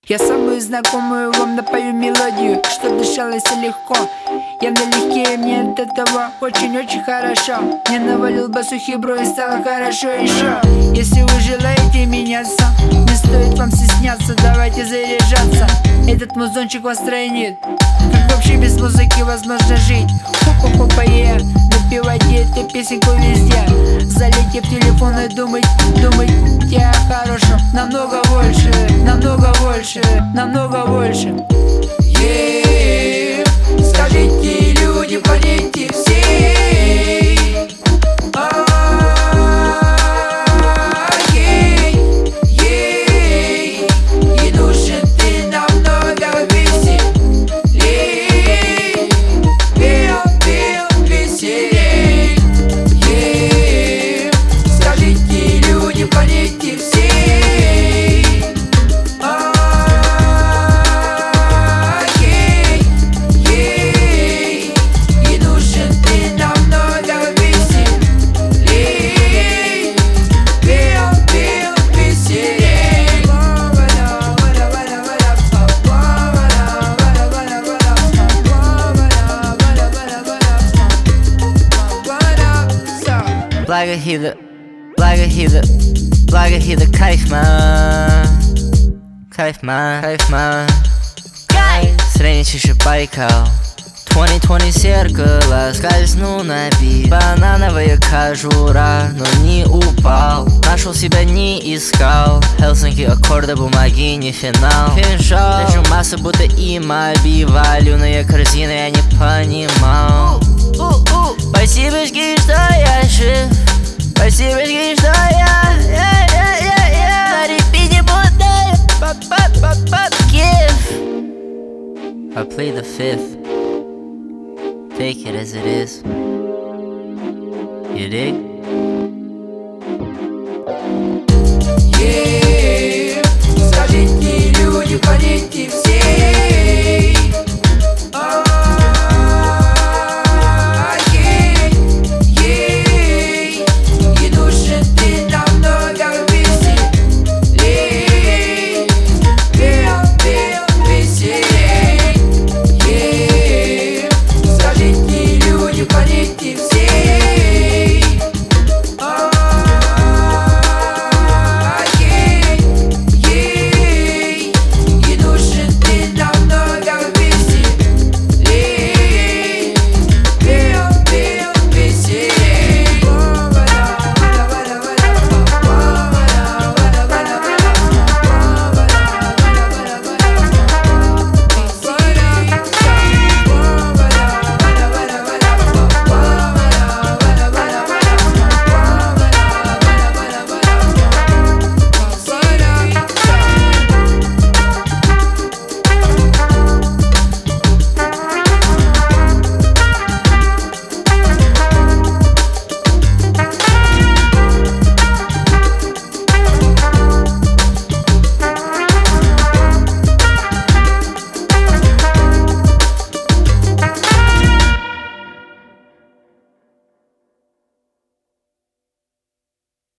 Я самую знакомую вам напою мелодию, что дышалось легко. Я налегке, мне от этого очень-очень хорошо. Не навалил басухи, бро, и стало хорошо еще. Если вы желаете меняться, не стоит вам стесняться, давайте заряжаться. Этот музончик вас тройнит. Как вообще без музыки возможно жить? Хопа-хопа-е, напевайте эту песенку везде. Залейте в телефон и думайте о хорошем. Намного больше, намного больше, намного больше. Скажите, люди, подите все. И нужен ты намного веселей, веселей. Скажите, люди, подите все. Благохида, кайфман Среднячище Байкал 2020 зеркало, скользнул на бит. Банановая кожура, но не упал. Нашел себя, не искал. Хелсинки, аккорды, бумаги, не финал. Финшал, держу массу, будто имаби. Валюная корзина, я не понимал. Спасибочки, что я жив. Спасибочки, что я на репите будто give. I play the fifth. Take it as it is. You dig?